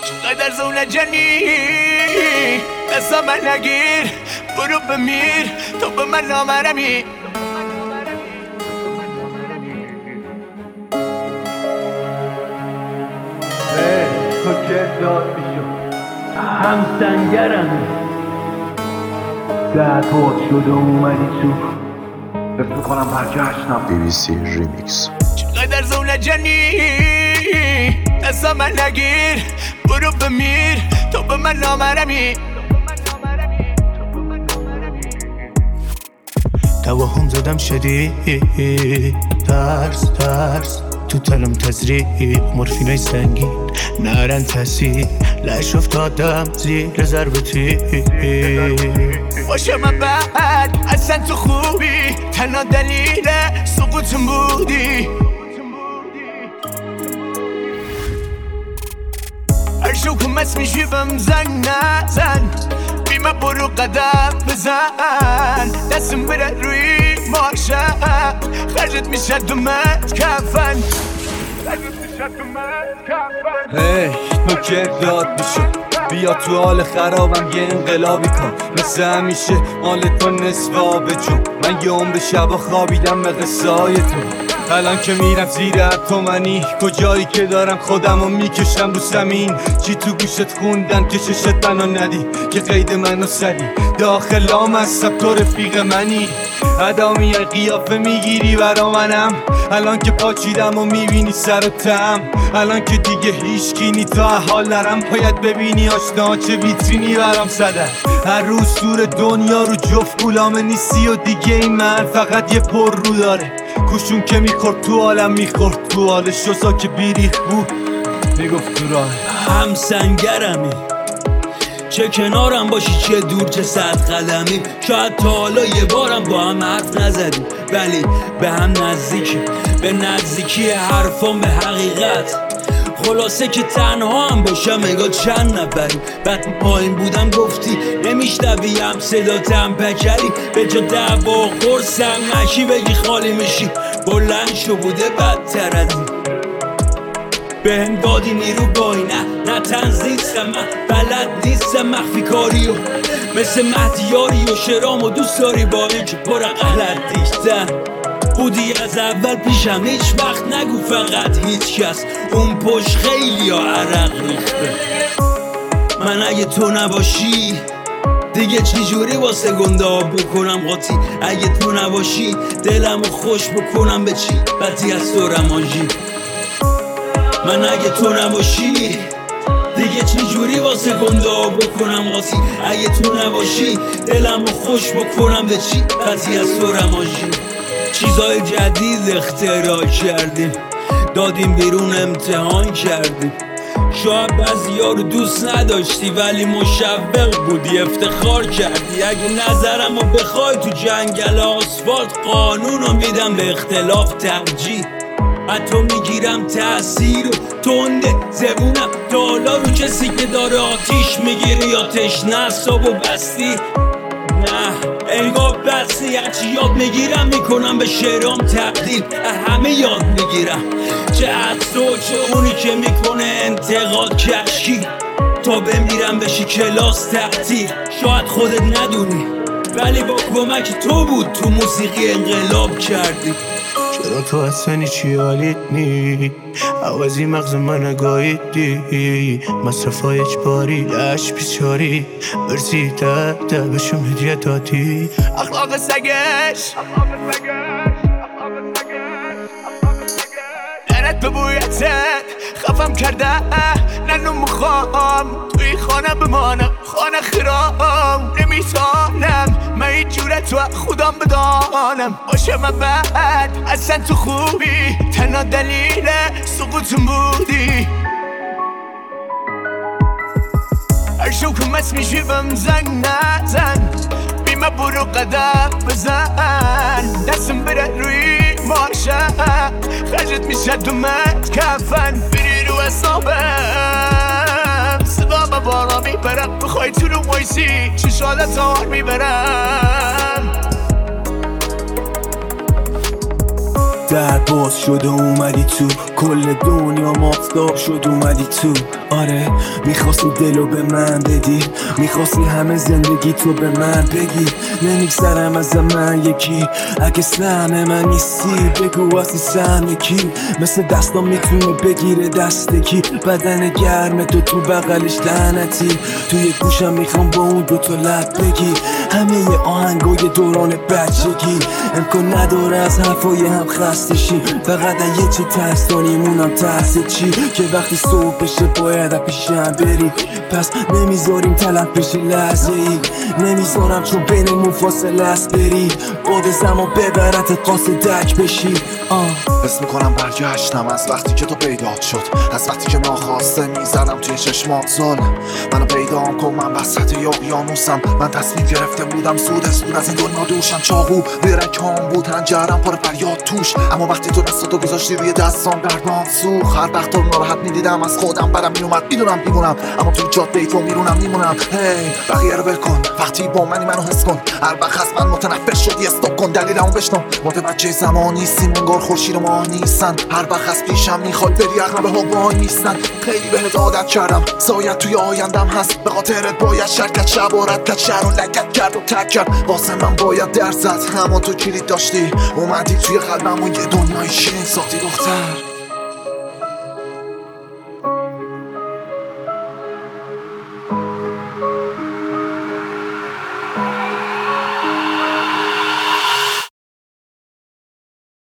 چقدر زونه جنی دستا من نگیر، برو بمیر تو به من نامرمی. تو که داد بیشو همسنگرم در باز شد و اومدی تو فکر میکنم برگشتم. BBC Remix. چقدر زونه جنی دستا من نگیر، برو بمیر تو به من نامرمی. توهم زدم شدید ترس تو تلم تزریق مورفینای سنگین نرن تاثیر لش افتادم زیر ضربتی. باشه من بعد اصلا تو خوبی تنها دلیل سقوطم بودی. هر شو که مس میشی بهم زنگ نزن، بیمه برو قدم بزن، دستم بره روی ماشم خرجت میشه دومت کفن. هی تو که داد بیشو بیا تو حال خرابم یه انقلابی کن، مثل همیشه مال تو نصف آبه جون. من یه عمر شبا خوابیدم به قصه های تو، الان که میرم زیر اتمنی کجایی که دارم خودمو میکشم رو زمین. چی تو گوشت خوندن که ششت منو ندی که قید منو سدی، داخلام هستم تو رفیق منی. ادا میای قیافه میگیری برا منم، الان که پاچیدم و میبینی سر و تم، الان که دیگه هیچکی نی تا حال نرم. باید ببینی آشنا چه ویترینی برام زدن. هر روز دور دنیا رو جفت گولامه نیستی و دیگه این من فقط یه پر رو داره. کوشون که میخورد تو عالم میخورد تو حال شوزا که بیریخ بود میگفت تو راه. همسنگرمی چه کنارم باشی چه دور چه صد قدمی. شاید تا حالا یه بارم با هم حرف نزدیم ولی به هم نزدیکی، به نزدیکی حرفان به حقیقت. خلاصه که تنها هم باشم اگه چند نفری. بعد پایین بودم گفتی نمیشنویم صداتم پکری، به جا دعوا قرصم نشی بگی خالی میشی. بلند شو بوده بدتر از این، بهم دادی نیرو باینه نه تنزیستم من بلد نیستم مخفی کاریو مثل مهدیاری و شرام و دوست داری با این که پر غلط دیشتن بودی از اول پیشم. هیچ وقت نگو فقط هیچ کس اون پشت خیلی ها عرق ریخته. من اگه تو نباشی دیگه چی جوری واسه گنده آب بکنم قاطی. اگه تو نباشی دلمو خوش بکنم به چی بدی از تو رمانجی. من اگه تو نباشی دیگه چی جوری واسه گنده ها بکنم قاطی. اگه تو نباشی دلمو خوش بکنم به چی بدی از تو رمانجی. چیزای جدید اختراع کردیم دادیم بیرون امتحان کردیم. شاید بعضیا رو دوست نداشتی ولی مشوق بودی افتخار کردی. اگه نظرمو بخوای تو جنگل آسفالت قانونو میدم به اختلاف ترجیح. حتی میگیرم تأثیر و تنده زبونم دالا رو کسی که داره آتیش میگیری آتش نصاب و بستی. نه انگار بستی هرچی یاد میگیرم میکنم به شعرام تبدیل. همه یاد میگیرم چه از تو چه اونی که میکنه انتقاد کشکی تا بمیرم بشی کلاس تعطیل. شاید خودت ندونی ولی با کمک تو بود تو موسیقی انقلاب کردی. چرا تو اصلا چی حالیت نی عوضی مغز من گاییدی. مصرفای اجباری لش بیچاری برسی ده بشم هدیه دادی. اخلاق سگش لعنت به بویتت خفم کرده ننو مخوام توی خانه بمانم خانه خرام نمیتانم من این جورت و خودم بدانم. باشه من بعد اصلا تو خوبی تنها دلیل سقوطم بودی. هر شو که مس میشی بهم زنگ نزن، بیمه برو قدم بزن، دستم بره روی ماشم خرجت میشه دومت کفن. بری رو حسابم صدا به بارا میبرم، بخوای تو رو وایسی چشالت آر میبرم. در باز شد و اومدی تو، کل دنیا مافتاب شد اومدی تو. آره میخواستی دلو به من بدی، میخواستی همه زندگی تو به من بگی. نمیگذرم از من یکی، اگه سهم من نیستی بگو واسه سهم کی. مثل دستام میتونه بگیره دست کی، بدن گرم تو بغلش لعنتی. توی گوشم میخوام با اون دوتا لب بگی همه آهنگای دوران بچگی. امکان نداره از حرفای هم خسته شی، فقط یه چی ترس دانیمونم ترس چی، که وقتی صبح بشه باید پیشم بری. پس نمیذاریم تلف بشه لحظه ای، نمیذارم چون بینمون فاصله است بری. باد زمان ببرت قاصدک بشی. حس میکنم برگشتم از وقتی که تو پیدا شد، از وقتی که ناخواسته میزدم توی چشمات ظلم. منو پیدام کن، من وسط اقیانوسم. من تصمیم گرفته بودم زود از این دنیا دوشم. چاقو برکام بود، هنجرم پر فریاد توش، اما وقتی تو دستاتو گذاشتی روی دستام گردان سوخت. هر وقت تو ناراحت میدیدم از خودم برم میومد، میدونم دیوونم اما توی جاده تو میرونم میمونم. هی بقیه رو ول کن، وقتی با منی منو حس کن. هر وقت از من متنفر شدی استاپ کن، دلیلمو بشنو. متوجه زمان نیستیم انگار خورشید و ماه نیستن. هر وقت از پیشم میخواد بری عقربه ها وای نیستن. خیلی بهت عادت کردم، سایت توی آیندم هست. به خاطرت باید شرکت شبارت کرد، شهر و لگت کرد و تک کرد. واسه من باید در زد، اما تو کلید داشتی. اومدی توی قلبم و یه دنیای شیرین ساختی دختر.